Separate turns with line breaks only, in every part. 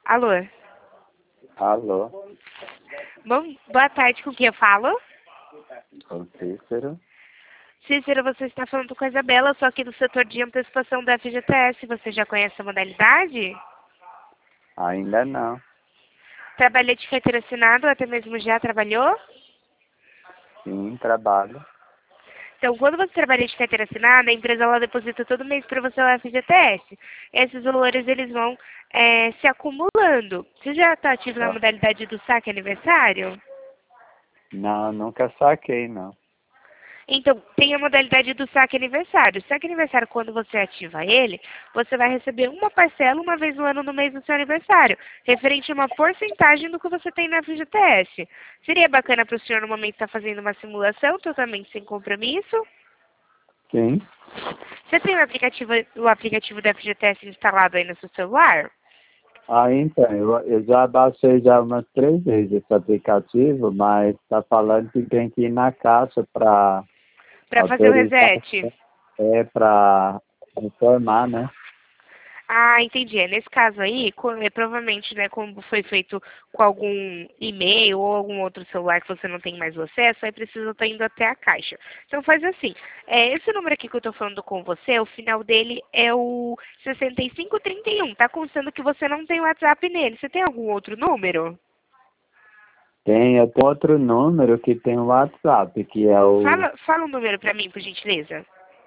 Alô?
Alô,
Bom, boa tarde, com quem eu falo?
com Cícero?
Cícero, você está falando com a Isabela, só aqui do setor de antecipação da FGTS. Você já conhece a modalidade?
Ainda não.
Trabalha de carteira assinada ou até mesmo já trabalhou?
Sim, trabalho.
Então, quando você trabalha de carteira assinada, a empresa ela deposita todo mês para você o FGTS. Esses valores eles vão se acumulando. Você já está ativo na
Ó,
modalidade do saque aniversário?
não, nunca saquei, não.
Então, tem a modalidade do saque aniversário. O saque aniversário, quando você ativa ele, você vai receber uma parcela uma vez no ano no mês do seu aniversário, referente a uma porcentagem do que você tem na FGTS. Seria bacana para o senhor, no momento, estar fazendo uma simulação totalmente sem compromisso?
Sim.
Você tem o aplicativo da FGTS instalado aí no seu celular?
Então, eu já baixei já umas 3 vezes esse aplicativo, mas está falando que tem que ir na caixa para
Para fazer o
autorizar,
reset?
para informar, né?
Ah, entendi. Nesse caso aí, provavelmente, né, como foi feito com algum e-mail ou algum outro celular que você não tem mais o acesso, aí precisa estar indo até a caixa. Então faz assim, esse número aqui que eu estou falando com você, o final dele é o 6531. Tá constando que você não tem WhatsApp nele. Você tem algum outro número?
Eu tenho outro número que tem o WhatsApp, que é o
Fala um número para mim, por gentileza.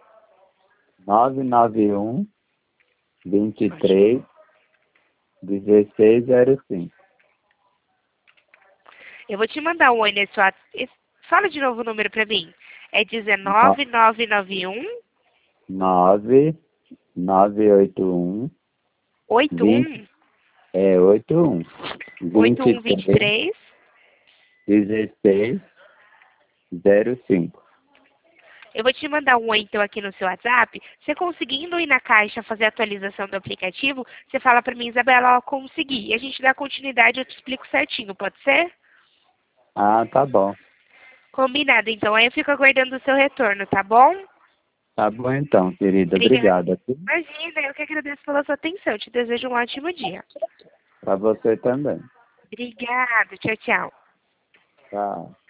991
Ótimo.
23 1605.
Eu vou te mandar um oi nesse WhatsApp. Fala de novo o número para mim. É 19991
981 20
81
81 23
8123.
16 05.
Eu vou te mandar um oi então aqui no seu WhatsApp. Você conseguindo ir na caixa fazer a atualização do aplicativo, você fala para mim, Isabela, ó, consegui. E a gente dá continuidade, eu te explico certinho, pode ser?
Ah, tá bom.
Combinado, então. Aí eu fico aguardando o seu retorno, tá bom?
Tá bom então, querida.
Obrigada.
Obrigada.
Imagina, eu que agradeço pela sua atenção. Te desejo um ótimo dia.
Para você também.
Obrigada. Tchau, tchau.
Tchau.